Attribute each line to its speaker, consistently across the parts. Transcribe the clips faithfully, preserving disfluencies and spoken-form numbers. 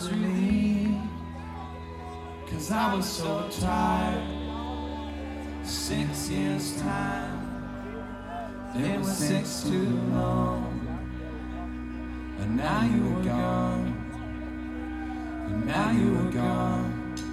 Speaker 1: was relieved, 'cause I was so tired. Six years time, it was six too long. And now you were gone, and now you were gone.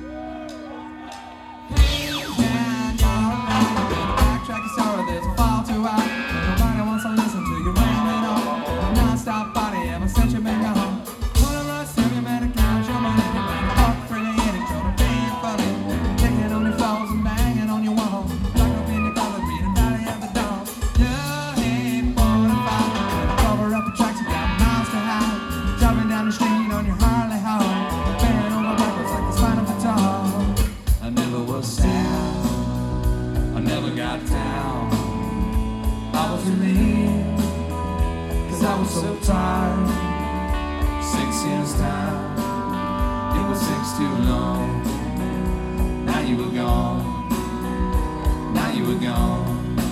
Speaker 1: Hey, yeah, you're right. Backtrack your story, there's a fall too high. Nobody wants to listen to you rambling on. A non-stop body ever since you've been gone. One of us, every man accounts your money. You better walk for the head and try to be funny. Taking on your flaws and banging on your walls. Locked up in your closet, reading Valley of the Dawn. You ain't forty-five. Cover up the tracks, you got miles to hide. Driving down the street on your Harley Hall. Banging on my backwards like the spine of a dog. I never was sad, I never got down. I was relieved, 'cause I was so tired. Six years time, it was six too long. Now you were gone, now you were gone.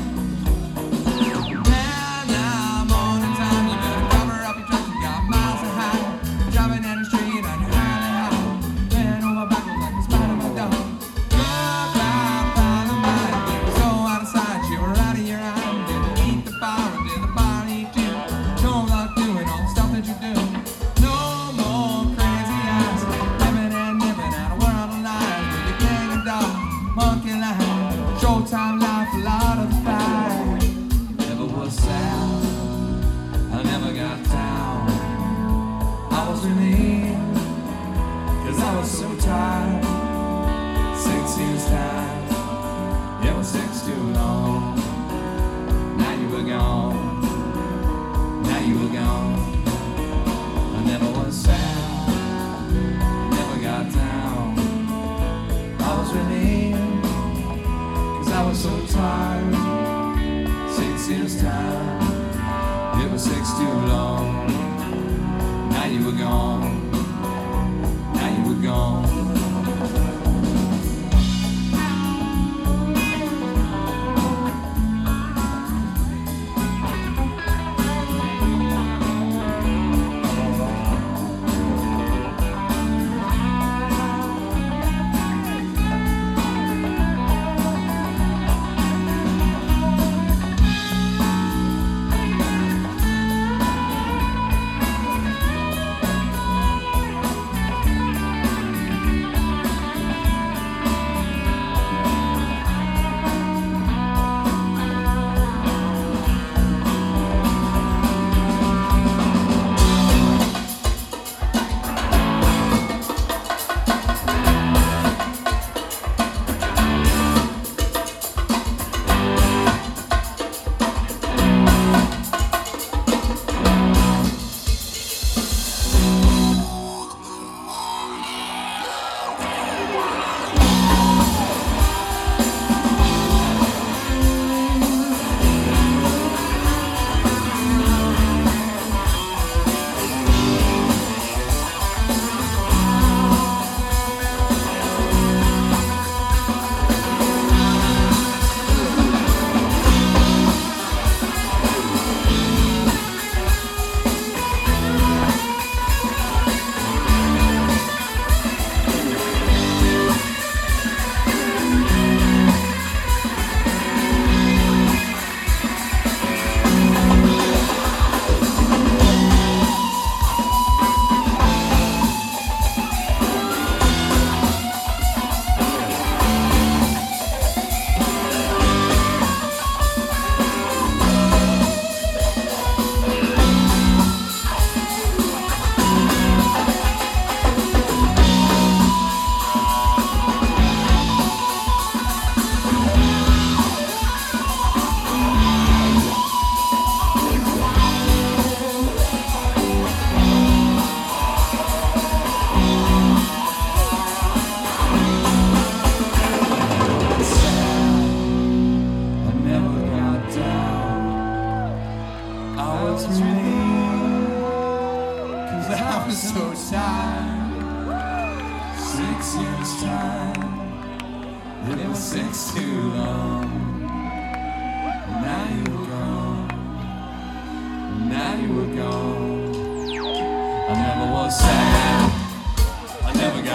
Speaker 1: Now, now, morning time, you better cover up your tracks, you got miles to hide. Driving down the street on your Harley High. Bending over backwards like the spine of a dog. Goodbye, by the night, you were so out of sight, you were out of your eye. Didn't eat the bar, and did the bar eat you? No luck doing all the stuff that you do. No more crazy eyes, living and living out a world of lies. With your gang of dogs, monkey line, showtime life, a lot of fire. Never was sad, I never got down. I was relieved, 'cause I was so tired. Six years time, it was six too long. Now you were gone, now you were gone. I never was sad, never got down. I was relieved, 'cause I was so tired. Six years time, it was six too long. Now you were gone, now you were gone. so tired. Six years time, it was six too long. Now you were gone, now you were gone. I never was sad,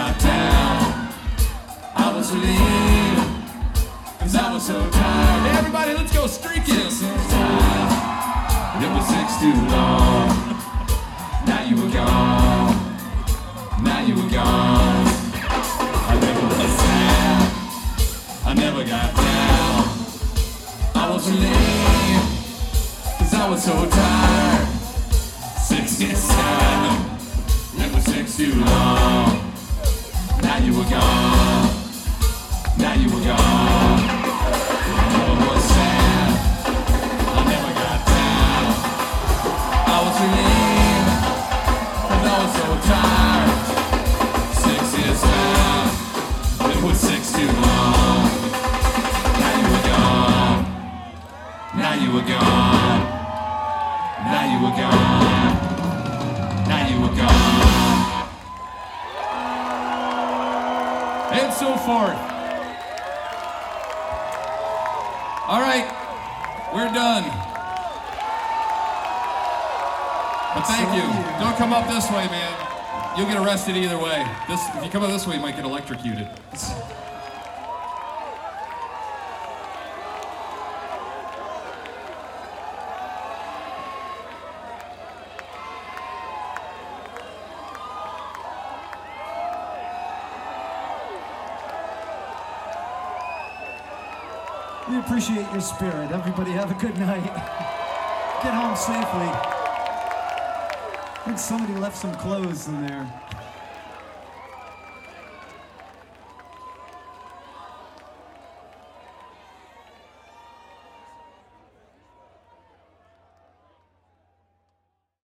Speaker 1: got down, I was relieved, cause I was so tired. Hey everybody, let's go streaking. Six times, it was six too long. Now you were gone, now you were gone. I never was sad, I never got down, I was relieved, cause I was so tired. Six is time, it was six too long. Now you were gone, now you were gone. I never was sad, I never got down, I was relieved, cause I was so tired. Six is time, it was six too long. Now you were gone, now you were gone, now you were gone, now you were gone, and so forth. All right, we're done. But thank you. Don't come up this way, man. You'll get arrested either way. This, if you come up this way, you might get electrocuted.
Speaker 2: We appreciate your spirit. Everybody have a good night. Get home safely. I think somebody left some clothes in there.